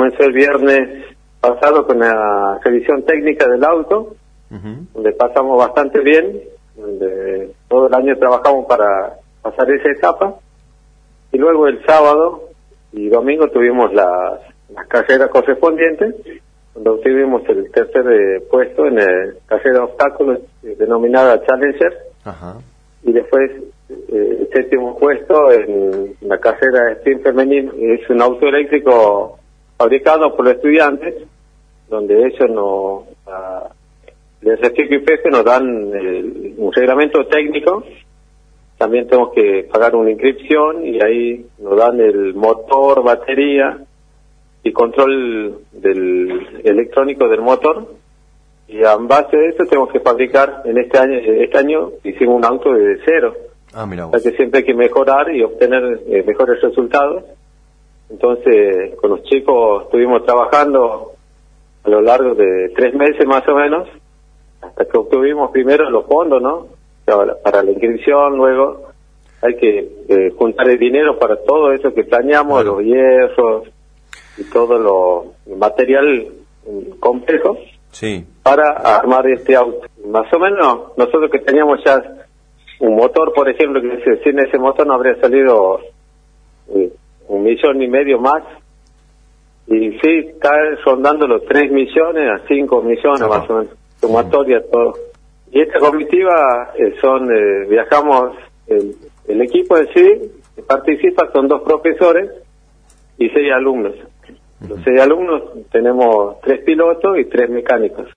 comenzó el viernes pasado con la revisión técnica del auto, donde pasamos bastante bien, donde todo el año trabajamos para pasar esa etapa, y luego el sábado y domingo tuvimos las carreras correspondientes, donde obtuvimos el tercer puesto en el carrera de obstáculos denominada Challenger, y después el séptimo puesto en la carrera sprint femenino. Es un auto eléctrico fabricado por los estudiantes, donde ellos el RFIC y PF nos dan un reglamento técnico. También tenemos que pagar una inscripción y ahí nos dan el motor, batería y control electrónico del motor, y en base a eso tenemos que fabricar. En este año hicimos un auto de cero, mira vos. o sea que siempre hay que mejorar y obtener mejores resultados. Entonces con los chicos estuvimos trabajando a lo largo de 3 meses más o menos, hasta que obtuvimos primero los fondos, ¿no? O sea, para la inscripción. Luego hay que juntar el dinero para todo eso que planeamos, los hierros y todo lo material complejo, para armar este auto. Más o menos nosotros que teníamos ya un motor, por ejemplo, que sin ese motor no habría salido 1,5 millones más, y sí está rondando los 3 millones a 5 millones más o menos, sumatoria todo. Y esta comitiva viajamos, el equipo en sí que participa son 2 profesores y 6 alumnos. Los 6 alumnos tenemos 3 pilotos y 3 mecánicos.